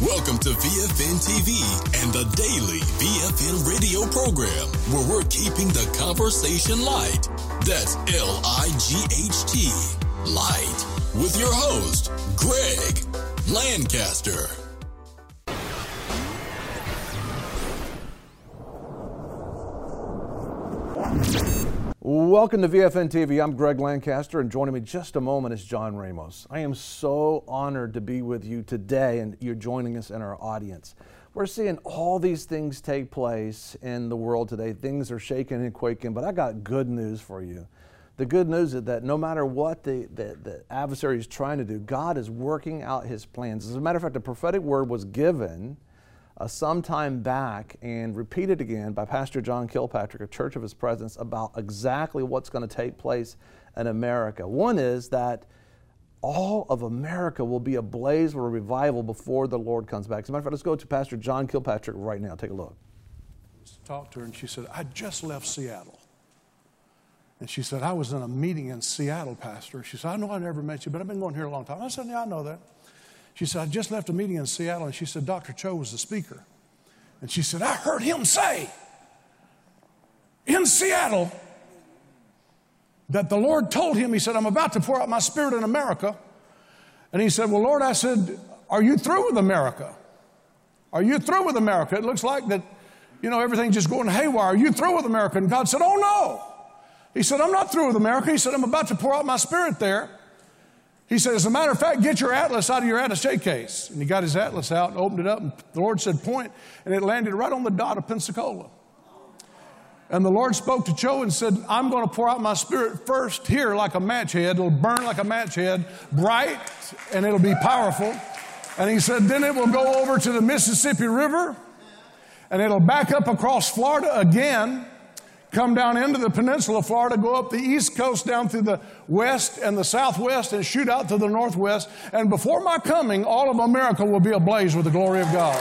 Welcome to VFN TV and the daily VFN radio program, where we're keeping the conversation light. That's L-I-G-H-T, light, with your host, Greg Lancaster. Welcome to VFN TV. I'm Greg Lancaster, and joining me just a moment is John Ramos. I am so honored to be with you today, and you're joining us in our audience. We're seeing all these things take place in the world today. Things are shaking and quaking, but I got good news for you. The good news is that no matter what the adversary is trying to do, God is working out his plans. As a matter of fact, the prophetic word was given some time back and repeated again by Pastor John Kilpatrick, a Church of His Presence, about exactly what's going to take place in America. One is that all of America will be ablaze with a revival before the Lord comes back. As a matter of fact, let's go to Pastor John Kilpatrick right now. Take a look. I talked to her and she said, I just left Seattle. And she said, I was in a meeting in Seattle, Pastor. She said, I know I never met you, but I've been going here a long time. I said, yeah, I know that. She said, I just left a meeting in Seattle, and she said, Dr. Cho was the speaker. And she said, I heard him say in Seattle that the Lord told him, he said, I'm about to pour out my spirit in America. And he said, well, Lord, I said, are you through with America? Are you through with America? It looks like that, everything's just going haywire. Are you through with America? And God said, oh, no. He said, I'm not through with America. He said, I'm about to pour out my spirit there. He said, as a matter of fact, get your atlas out of your attaché case. And he got his atlas out and opened it up, and the Lord said, point, and it landed right on the dot of Pensacola. And the Lord spoke to Cho and said, I'm going to pour out my spirit first here like a match head. It'll burn like a match head, bright, and it'll be powerful. And he said, then it will go over to the Mississippi River, and it'll back up across Florida again, come down into the peninsula of Florida, go up the east coast down through the west and the southwest and shoot out to the northwest. And before my coming, all of America will be ablaze with the glory of God.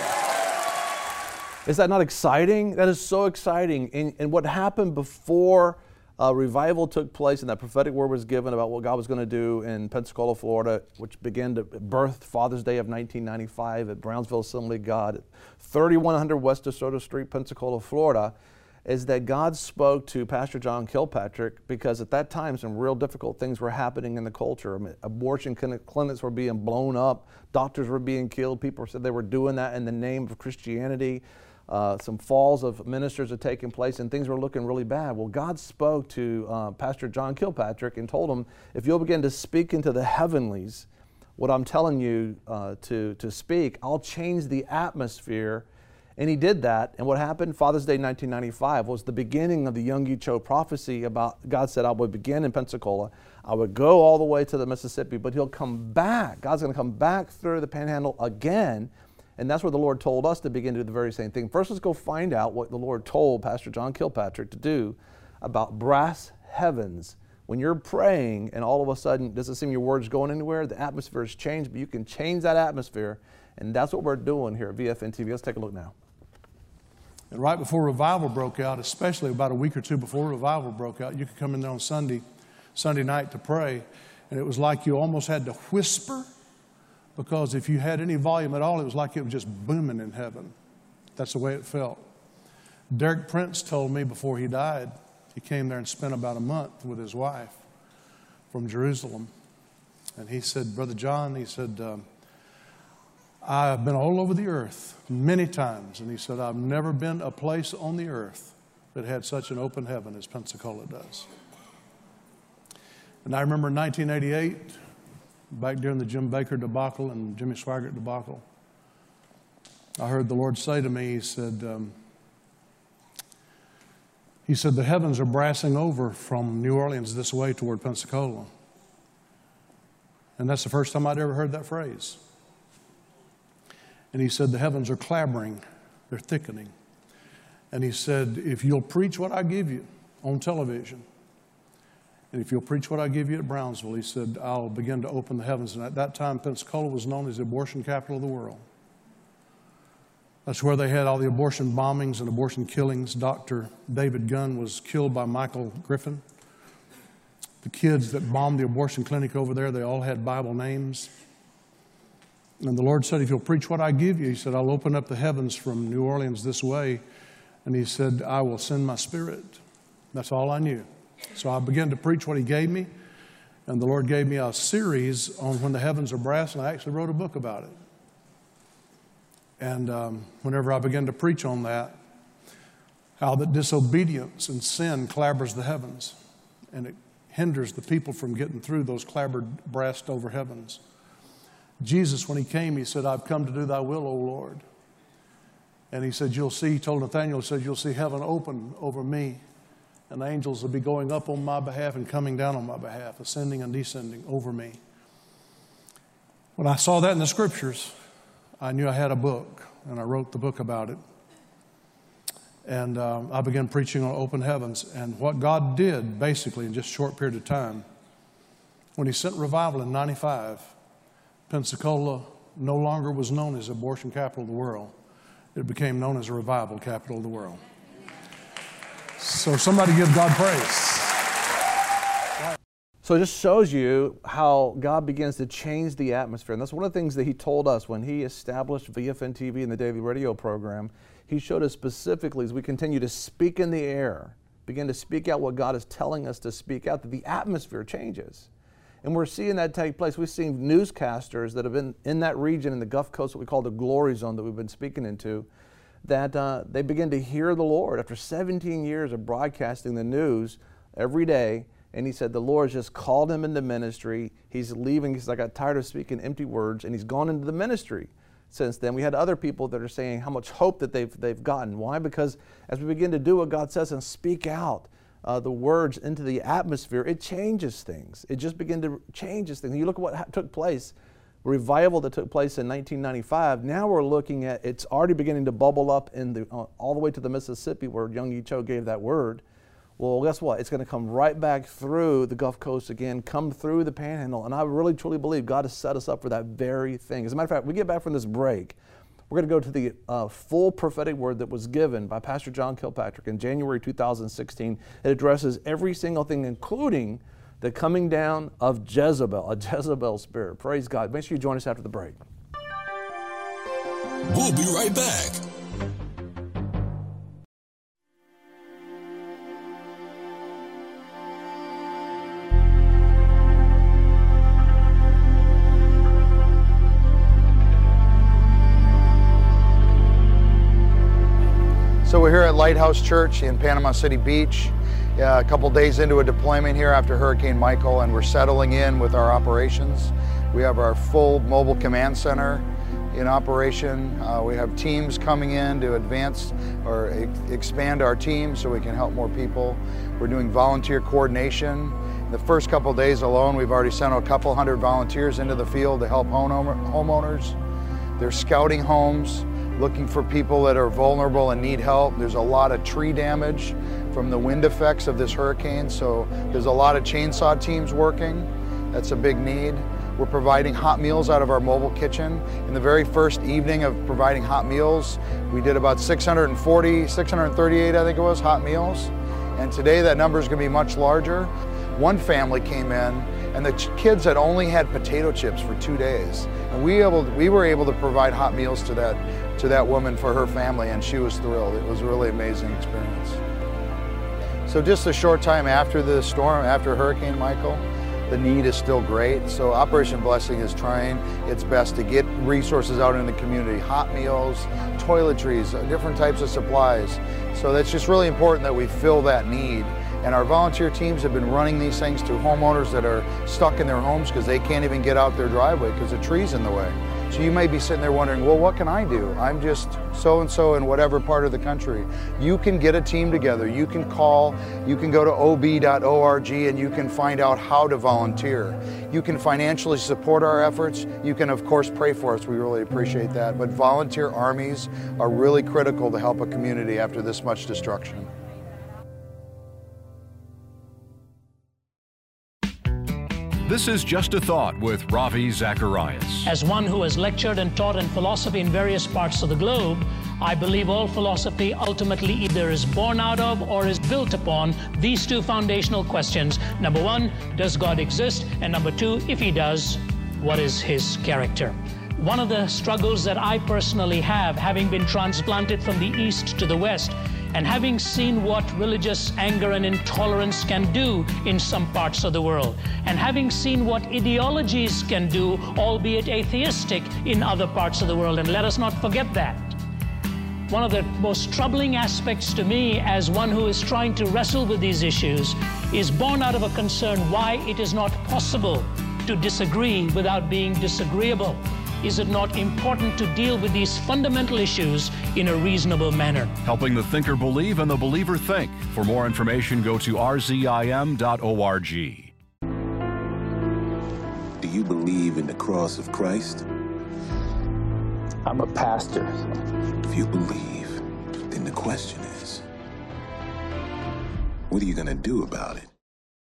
Is that not exciting? That is so exciting. And what happened before revival took place and that prophetic word was given about what God was going to do in Pensacola, Florida, which began to birth Father's Day of 1995 at Brownsville Assembly of God, 3100 West DeSoto Street, Pensacola, Florida, is that God spoke to Pastor John Kilpatrick because at that time some real difficult things were happening in the culture. I mean, abortion clinics were being blown up, doctors were being killed, people said they were doing that in the name of Christianity. Some falls of ministers had taken place and things were looking really bad. Well, God spoke to Pastor John Kilpatrick and told him, if you'll begin to speak into the heavenlies, what I'm telling you to speak, I'll change the atmosphere. And he did that, and what happened? Father's Day 1995 was the beginning of the Yonggi Cho prophecy about God said, I would begin in Pensacola, I would go all the way to the Mississippi, but he'll come back. God's going to come back through the Panhandle again, and that's what the Lord told us to begin to do the very same thing. First, let's go find out what the Lord told Pastor John Kilpatrick to do about brass heavens. When you're praying, and all of a sudden, doesn't seem your words going anywhere, the atmosphere has changed, but you can change that atmosphere, and that's what we're doing here at VFN TV. Let's take a look now. And right before revival broke out, especially about a week or two before revival broke out, you could come in there on Sunday night to pray, and it was like you almost had to whisper, because if you had any volume at all, it was like it was just booming in heaven. That's the way it felt. Derek Prince told me before he died, he came there and spent about a month with his wife from Jerusalem. And he said, Brother John, he said, I've been all over the earth many times. And he said, I've never been a place on the earth that had such an open heaven as Pensacola does. And I remember in 1988, back during the Jim Baker debacle and Jimmy Swaggart debacle, I heard the Lord say to me, He said, the heavens are brassing over from New Orleans this way toward Pensacola. And that's the first time I'd ever heard that phrase. And he said, the heavens are clamoring, they're thickening. And he said, if you'll preach what I give you on television, and if you'll preach what I give you at Brownsville, he said, I'll begin to open the heavens. And at that time, Pensacola was known as the abortion capital of the world. That's where they had all the abortion bombings and abortion killings. Dr. David Gunn was killed by Michael Griffin. The kids that bombed the abortion clinic over there, they all had Bible names. And the Lord said, if you'll preach what I give you, he said, I'll open up the heavens from New Orleans this way. And he said, I will send my Spirit. That's all I knew. So I began to preach what he gave me. And the Lord gave me a series on when the heavens are brass, and I actually wrote a book about it. And whenever I began to preach on that, how that disobedience and sin clabbers the heavens, and it hinders the people from getting through those clabbered, brassed over heavens. Jesus, when he came, he said, I've come to do thy will, O Lord. And he said, you'll see, he told Nathanael, he said, you'll see heaven open over me, and angels will be going up on my behalf and coming down on my behalf, ascending and descending over me. When I saw that in the scriptures, I knew I had a book, and I wrote the book about it. And I began preaching on open heavens. And what God did, basically, in just a short period of time, when he sent revival in 95, Pensacola no longer was known as abortion capital of the world. It became known as a revival capital of the world. So somebody give God praise. So it just shows you how God begins to change the atmosphere. And that's one of the things that he told us when he established VFN TV and the daily radio program. He showed us specifically as we continue to speak in the air, begin to speak out what God is telling us to speak out, that the atmosphere changes. And we're seeing that take place. We've seen newscasters that have been in that region in the Gulf Coast, what we call the glory zone that we've been speaking into, that they begin to hear the Lord after 17 years of broadcasting the news every day. And he said the Lord just called him into ministry. He's leaving. He said, I got tired of speaking empty words, and he's gone into the ministry. Since then, we had other people that are saying how much hope that they've gotten. Why? Because as we begin to do what God says and speak out the words into the atmosphere, it changes things. It just begins to changes things. You look at what took place, revival that took place in 1995. Now we're looking at it's already beginning to bubble up in the all the way to the Mississippi, where Young Yi Cho gave that word. Well, guess what? It's going to come right back through the Gulf Coast again, come through the Panhandle. And I really, truly believe God has set us up for that very thing. As a matter of fact, we get back from this break, we're going to go to the full prophetic word that was given by Pastor John Kilpatrick in January 2016. It addresses every single thing, including the coming down of Jezebel, a Jezebel spirit. Praise God. Make sure you join us after the break. We'll be right back. So we're here at Lighthouse Church in Panama City Beach, a couple days into a deployment here after Hurricane Michael, and we're settling in with our operations. We have our full mobile command center in operation. We have teams coming in to advance or expand our team so we can help more people. We're doing volunteer coordination. In the first couple of days alone, we've already sent a couple hundred volunteers into the field to help homeowners. They're scouting homes, looking for people that are vulnerable and need help. There's a lot of tree damage from the wind effects of this hurricane, so there's a lot of chainsaw teams working. That's a big need. We're providing hot meals out of our mobile kitchen. In the very first evening of providing hot meals, we did about 638, I think it was, hot meals. And today that number is going to be much larger. One family came in and the kids had only had potato chips for 2 days. And we were able to provide hot meals to that woman for her family, and she was thrilled. It was a really amazing experience. So just a short time after the storm, after Hurricane Michael, the need is still great. So Operation Blessing is trying its best to get resources out in the community, hot meals, toiletries, different types of supplies. So that's just really important that we fill that need. And our volunteer teams have been running these things to homeowners that are stuck in their homes because they can't even get out their driveway because the tree's in the way. So you may be sitting there wondering, well, what can I do? I'm just so-and-so in whatever part of the country. You can get a team together. You can call, you can go to ob.org and you can find out how to volunteer. You can financially support our efforts. You can, of course, pray for us. We really appreciate that. But volunteer armies are really critical to help a community after this much destruction. This is Just a Thought with Ravi Zacharias. As one who has lectured and taught in philosophy in various parts of the globe, I believe all philosophy ultimately either is born out of or is built upon these two foundational questions. Number one, does God exist? And number two, if he does, what is his character? One of the struggles that I personally have, having been transplanted from the East to the West, and having seen what religious anger and intolerance can do in some parts of the world, and having seen what ideologies can do, albeit atheistic, in other parts of the world, and let us not forget that. One of the most troubling aspects to me as one who is trying to wrestle with these issues is born out of a concern why it is not possible to disagree without being disagreeable. Is it not important to deal with these fundamental issues in a reasonable manner? Helping the thinker believe and the believer think. For more information, go to rzim.org. Do you believe in the cross of Christ? I'm a pastor. If you believe, then the question is, what are you going to do about it?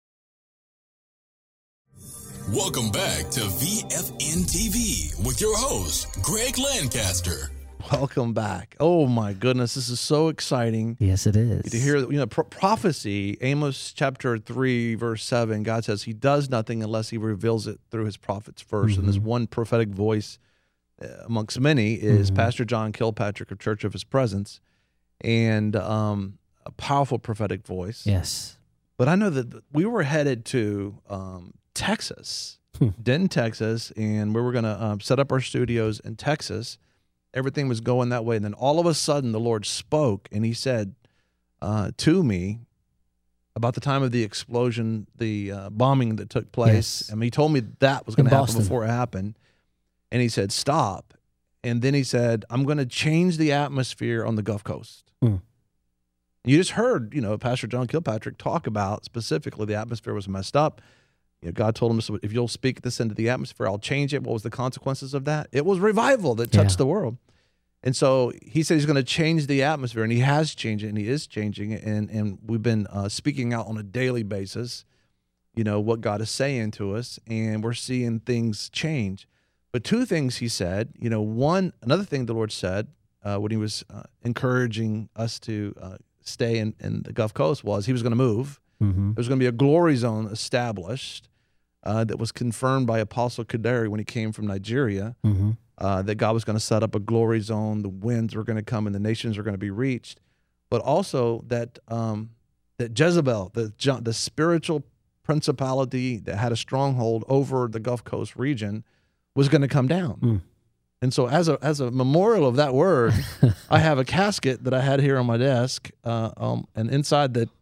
Welcome back to VFN TV with your host, Greg Lancaster. Welcome back. Oh my goodness, this is so exciting. Yes, it is. To hear, prophecy, Amos chapter 3, verse 7, God says he does nothing unless he reveals it through his prophets first. And this one prophetic voice amongst many is Pastor John Kilpatrick of Church of His Presence, and a powerful prophetic voice. Yes. But I know that we were headed to Texas, Denton, Texas, and we were going to set up our studios in Texas. Everything was going that way. And then all of a sudden, the Lord spoke, and he said to me about the time of the explosion, the bombing that took place. Yes. I mean, he told me that was going to happen Boston. before it happened. And he said, stop. And then he said, I'm going to change the atmosphere on the Gulf Coast. You just heard, Pastor John Kilpatrick talk about specifically the atmosphere was messed up. God told him, so if you'll speak this into the atmosphere, I'll change it. What was the consequences of that? It was revival that touched the world. And so he said he's going to change the atmosphere, and he has changed it, and he is changing it. And we've been speaking out on a daily basis, what God is saying to us, and we're seeing things change. But two things he said, another thing the Lord said when he was encouraging us to stay in the Gulf Coast was he was going to move. There was going to be a glory zone established that was confirmed by Apostle Kaderi when he came from Nigeria, that God was going to set up a glory zone, the winds were going to come and the nations are going to be reached, but also that that Jezebel, the spiritual principality that had a stronghold over the Gulf Coast region, was going to come down. And so as a memorial of that word, I have a casket that I had here on my desk, and inside the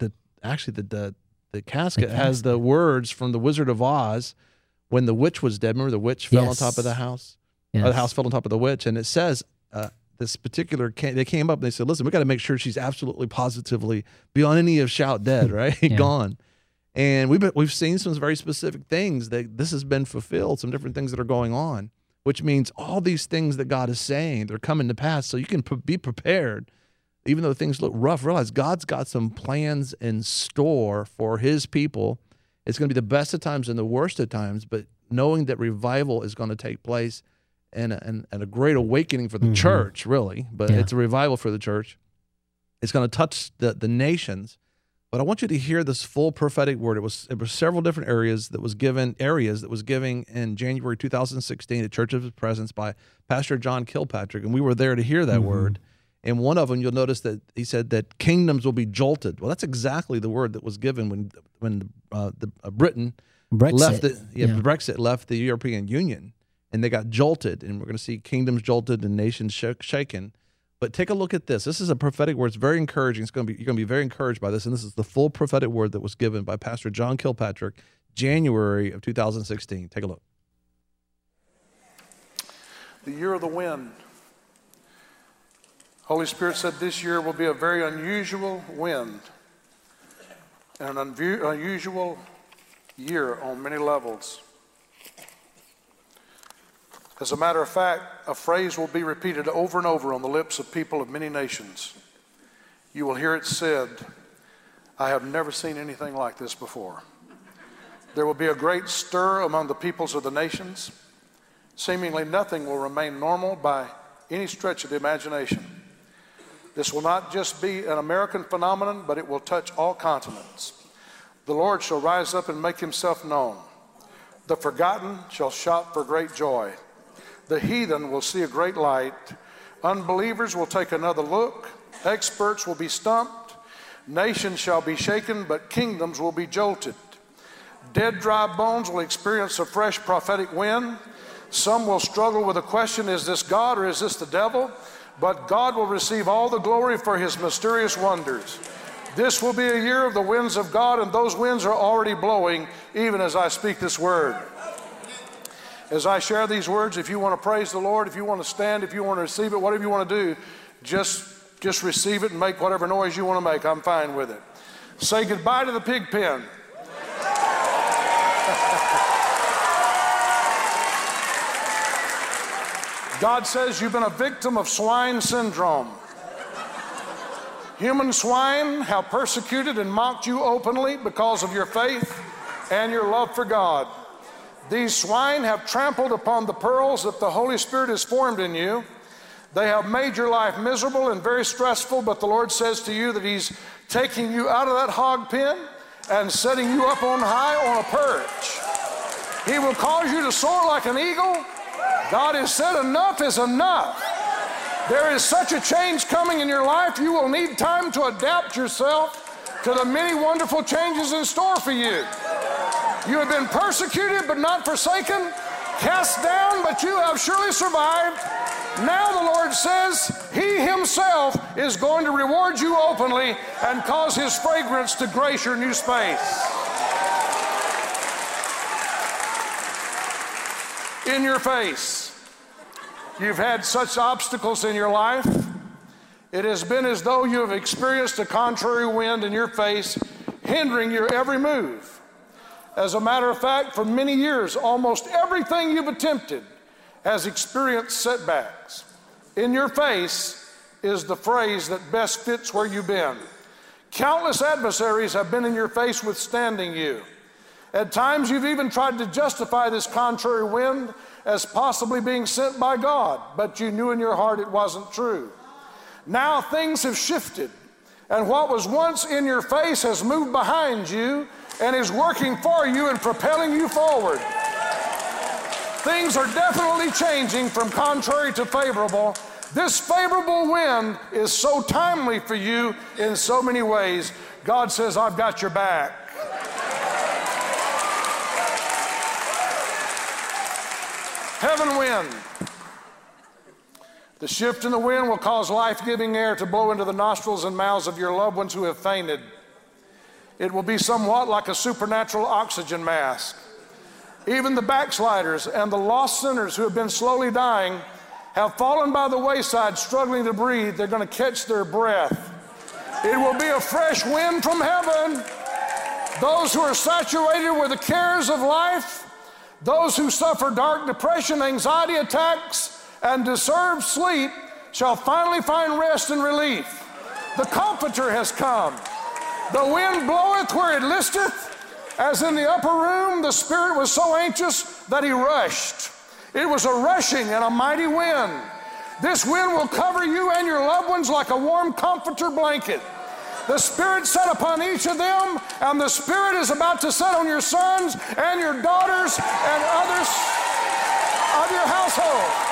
casket has the words from the Wizard of Oz when the witch was dead. Remember the witch fell on top of the house? Yes. The house fell on top of the witch. And it says this particular, they came up and they said, listen, we got to make sure she's absolutely positively beyond any of shout dead, right? Gone. And we've seen some very specific things that this has been fulfilled, some different things that are going on, which means all these things that God is saying, they're coming to pass. So you can be prepared. Even though things look rough, realize God's got some plans in store for his people. It's going to be the best of times and the worst of times, but knowing that revival is going to take place and a great awakening for the church, really, but it's a revival for the church. It's going to touch the nations. But I want you to hear this full prophetic word. It was several different areas that was given in January 2016 at Church of His Presence by Pastor John Kilpatrick, and we were there to hear that word. And one of them, you'll notice that he said that kingdoms will be jolted. Well, that's exactly the word that was given when Britain Brexit left the European Union, and they got jolted. And we're going to see kingdoms jolted and nations shaken. But take a look at this. This is a prophetic word. It's very encouraging. You're going to be very encouraged by this. And this is the full prophetic word that was given by Pastor John Kilpatrick, January of 2016. Take a look. The year of the wind. Holy Spirit said this year will be a very unusual wind and an unusual year on many levels. As a matter of fact, a phrase will be repeated over and over on the lips of people of many nations. You will hear it said, I have never seen anything like this before. There will be a great stir among the peoples of the nations. Seemingly nothing will remain normal by any stretch of the imagination. This will not just be an American phenomenon, but it will touch all continents. The Lord shall rise up and make himself known. The forgotten shall shout for great joy. The heathen will see a great light. Unbelievers will take another look. Experts will be stumped. Nations shall be shaken, but kingdoms will be jolted. Dead, dry bones will experience a fresh prophetic wind. Some will struggle with the question, is this God or is this the devil? But God will receive all the glory for his mysterious wonders. This will be a year of the winds of God, and those winds are already blowing even as I speak this word. As I share these words, if you want to praise the Lord, if you want to stand, if you want to receive it, whatever you want to do, just receive it and make whatever noise you want to make. I'm fine with it. Say goodbye to the pig pen. God says you've been a victim of swine syndrome. Human swine have persecuted and mocked you openly because of your faith and your love for God. These swine have trampled upon the pearls that the Holy Spirit has formed in you. They have made your life miserable and very stressful, but the Lord says to you that he's taking you out of that hog pen and setting you up on high on a perch. He will cause you to soar like an eagle. God has said enough is enough. There is such a change coming in your life, you will need time to adapt yourself to the many wonderful changes in store for you. You have been persecuted but not forsaken, cast down but you have surely survived. Now the Lord says he himself is going to reward you openly and cause his fragrance to grace your new space. In your face. You've had such obstacles in your life. It has been as though you have experienced a contrary wind in your face, hindering your every move. As a matter of fact, for many years, almost everything you've attempted has experienced setbacks. In your face is the phrase that best fits where you've been. Countless adversaries have been in your face withstanding you. At times you've even tried to justify this contrary wind as possibly being sent by God, but you knew in your heart it wasn't true. Now things have shifted, and what was once in your face has moved behind you and is working for you and propelling you forward. Things are definitely changing from contrary to favorable. This favorable wind is so timely for you in so many ways. God says, I've got your back. Heaven wind. The shift in the wind will cause life-giving air to blow into the nostrils and mouths of your loved ones who have fainted. It will be somewhat like a supernatural oxygen mask. Even the backsliders and the lost sinners who have been slowly dying have fallen by the wayside, struggling to breathe. They're going to catch their breath. It will be a fresh wind from heaven. Those who are saturated with the cares of life, those who suffer dark depression, anxiety attacks, and deserve sleep shall finally find rest and relief. The Comforter has come. The wind bloweth where it listeth. As in the upper room, the Spirit was so anxious that he rushed. It was a rushing and a mighty wind. This wind will cover you and your loved ones like a warm comforter blanket. The Spirit set upon each of them, and the Spirit is about to set on your sons and your daughters and others of your household.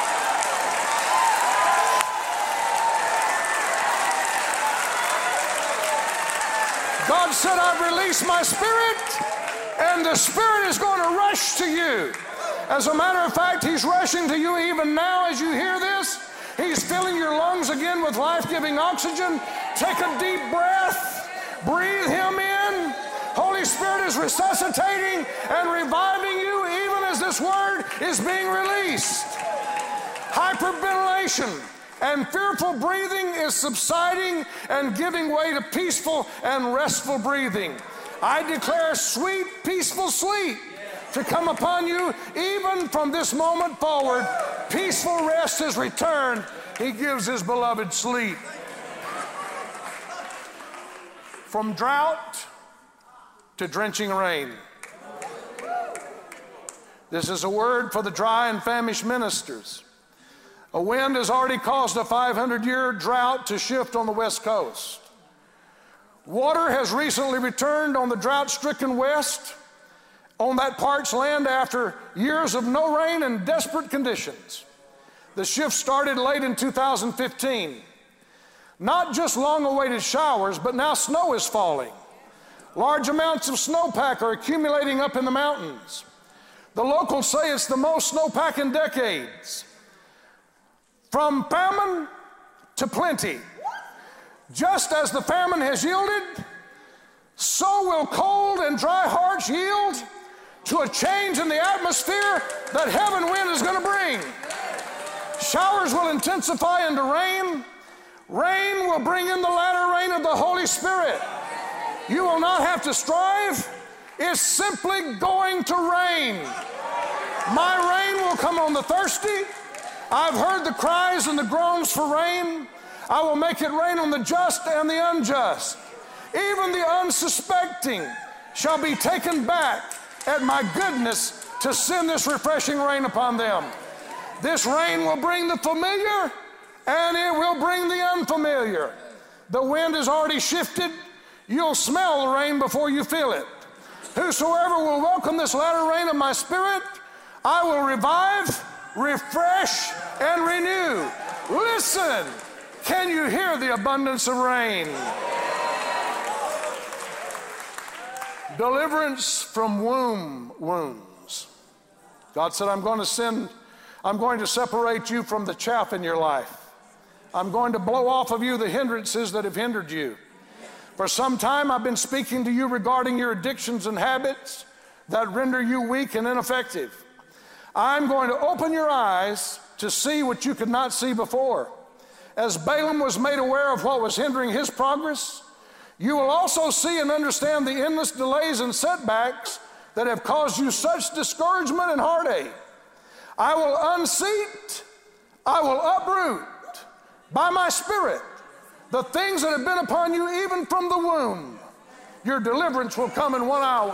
God said, I've released my Spirit, and the Spirit is going to rush to you. As a matter of fact, he's rushing to you even now as you hear this. He's filling your lungs again with life-giving oxygen. Take a deep breath. Breathe him in. Holy Spirit is resuscitating and reviving you even as this word is being released. Hyperventilation and fearful breathing is subsiding and giving way to peaceful and restful breathing. I declare sweet, peaceful sleep to come upon you even from this moment forward. Peaceful rest is returned. He gives his beloved sleep. From drought to drenching rain. This is a word for the dry and famished ministers. A wind has already caused a 500-year drought to shift on the West Coast. Water has recently returned on the drought-stricken West, on that parched land after years of no rain and desperate conditions. The shift started late in 2015. Not just long-awaited showers, but now snow is falling. Large amounts of snowpack are accumulating up in the mountains. The locals say it's the most snowpack in decades. From famine to plenty. Just as the famine has yielded, so will cold and dry hearts yield to a change in the atmosphere that heaven wind is going to bring. Showers will intensify into rain. Rain will bring in the latter rain of the Holy Spirit. You will not have to strive. It's simply going to rain. My rain will come on the thirsty. I've heard the cries and the groans for rain. I will make it rain on the just and the unjust. Even the unsuspecting shall be taken back at my goodness to send this refreshing rain upon them. This rain will bring the familiar and it will bring the unfamiliar. The wind has already shifted. You'll smell the rain before you feel it. Whosoever will welcome this latter rain of my Spirit, I will revive, refresh, and renew. Listen, can you hear the abundance of rain? Deliverance from womb wounds. God said, I'm going to separate you from the chaff in your life. I'm going to blow off of you the hindrances that have hindered you. For some time, I've been speaking to you regarding your addictions and habits that render you weak and ineffective. I'm going to open your eyes to see what you could not see before. As Balaam was made aware of what was hindering his progress, you will also see and understand the endless delays and setbacks that have caused you such discouragement and heartache. I will unseat, I will uproot by my Spirit the things that have been upon you even from the womb. Your deliverance will come in 1 hour.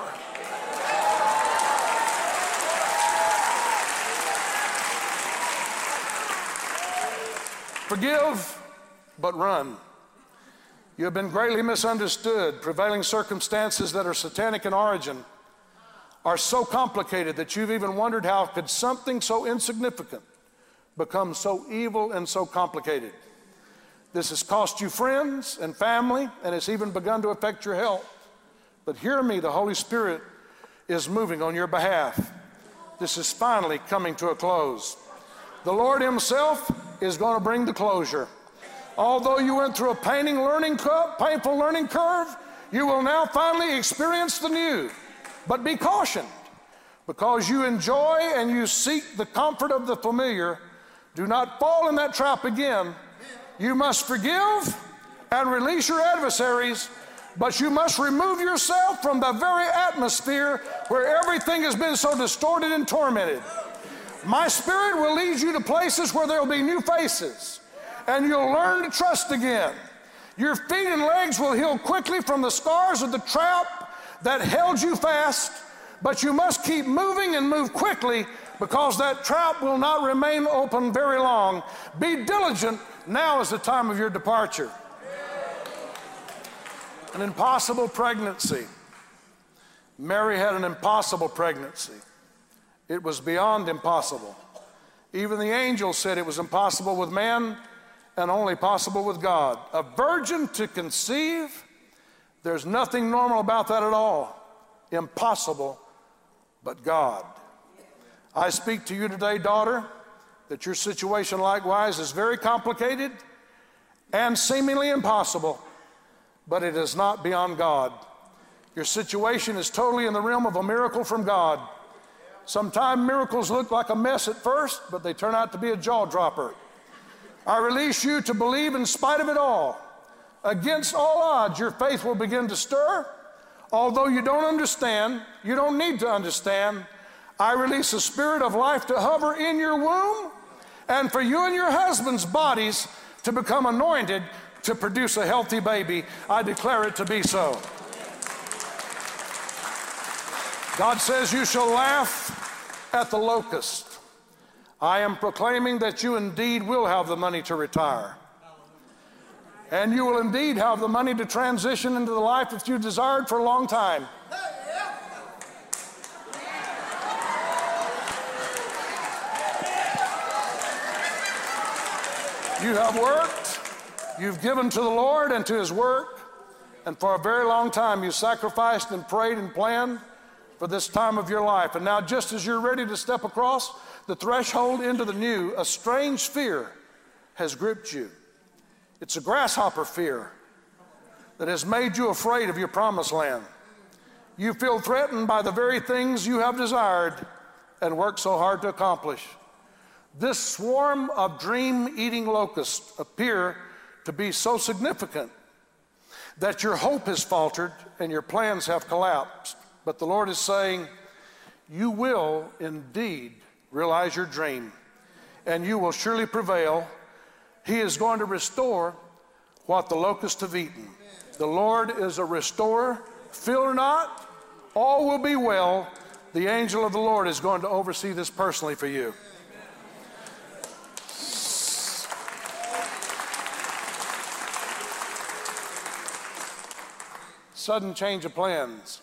Forgive, but run. You have been greatly misunderstood. Prevailing circumstances that are satanic in origin are so complicated that you've even wondered how could something so insignificant become so evil and so complicated. This has cost you friends and family, and it's even begun to affect your health. But hear me, the Holy Spirit is moving on your behalf. This is finally coming to a close. The Lord Himself is going to bring the closure. Although you went through a painful learning curve, you will now finally experience the new. But be cautioned, because you enjoy and you seek the comfort of the familiar. Do not fall in that trap again. You must forgive and release your adversaries, but you must remove yourself from the very atmosphere where everything has been so distorted and tormented. My Spirit will lead you to places where there will be new faces, and you'll learn to trust again. Your feet and legs will heal quickly from the scars of the trap that held you fast, but you must keep moving and move quickly, because that trap will not remain open very long. Be diligent. Now is the time of your departure. An impossible pregnancy. Mary had an impossible pregnancy. It was beyond impossible. Even the angel said it was impossible with man and only possible with God. A virgin to conceive, there's nothing normal about that at all. Impossible, but God. I speak to you today, daughter, that your situation likewise is very complicated and seemingly impossible, but it is not beyond God. Your situation is totally in the realm of a miracle from God. Sometimes miracles look like a mess at first, but they turn out to be a jaw dropper. I release you to believe in spite of it all. Against all odds, your faith will begin to stir. Although you don't understand, you don't need to understand, I release a spirit of life to hover in your womb, and for you and your husband's bodies to become anointed to produce a healthy baby. I declare it to be so. God says you shall laugh at the locust. I am proclaiming that you indeed will have the money to retire. And you will indeed have the money to transition into the life that you desired for a long time. You have worked, you've given to the Lord and to His work, and for a very long time you sacrificed and prayed and planned for this time of your life. And now, just as you're ready to step across the threshold into the new, a strange fear has gripped you. It's a grasshopper fear that has made you afraid of your promised land. You feel threatened by the very things you have desired and worked so hard to accomplish. This swarm of dream-eating locusts appear to be so significant that your hope has faltered and your plans have collapsed. But the Lord is saying, you will indeed realize your dream, and you will surely prevail. He is going to restore what the locusts have eaten. The Lord is a restorer. Fear not, all will be well. The angel of the Lord is going to oversee this personally for you. Sudden change of plans.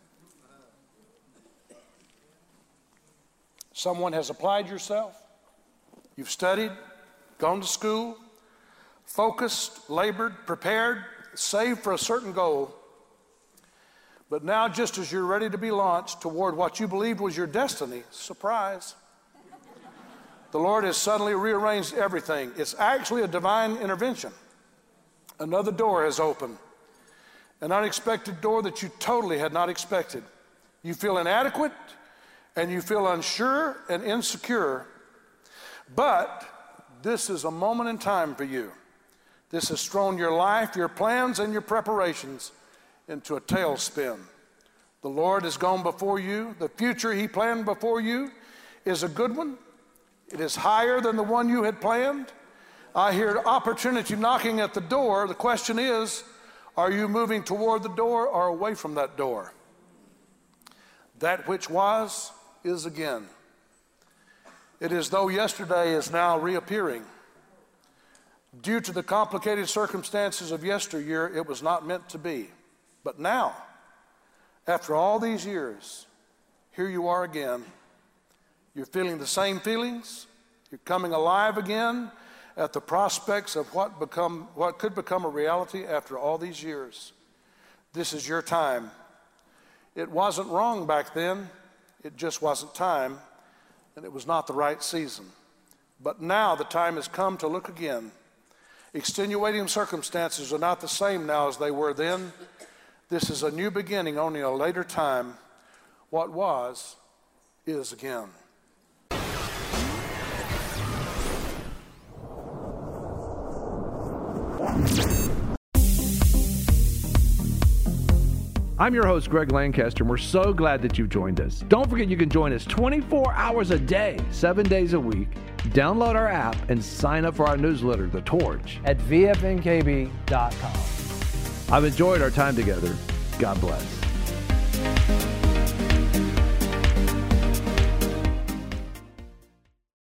Someone has applied yourself. You've studied, gone to school, focused, labored, prepared, saved for a certain goal. But now, just as you're ready to be launched toward what you believed was your destiny, surprise, the Lord has suddenly rearranged everything. It's actually a divine intervention. Another door has opened. An unexpected door that you totally had not expected. You feel inadequate and you feel unsure and insecure, but this is a moment in time for you. This has thrown your life, your plans, and your preparations into a tailspin. The Lord has gone before you. The future He planned before you is a good one. It is higher than the one you had planned. I hear opportunity knocking at the door. The question is, are you moving toward the door or away from that door? That which was is again. It is though yesterday is now reappearing. Due to the complicated circumstances of yesteryear, it was not meant to be. But now, after all these years, here you are again. You're feeling the same feelings. You're coming alive again at the prospects of what could become a reality after all these years. This is your time. It wasn't wrong back then. It just wasn't time, and it was not the right season. But now the time has come to look again. Extenuating circumstances are not the same now as they were then. This is a new beginning, only a later time. What was is again. I'm your host, Greg Lancaster, and we're so glad that you've joined us. Don't forget you can join us 24 hours a day, 7 days a week. Download our app and sign up for our newsletter, The Torch, at vfnkb.com. I've enjoyed our time together. God bless.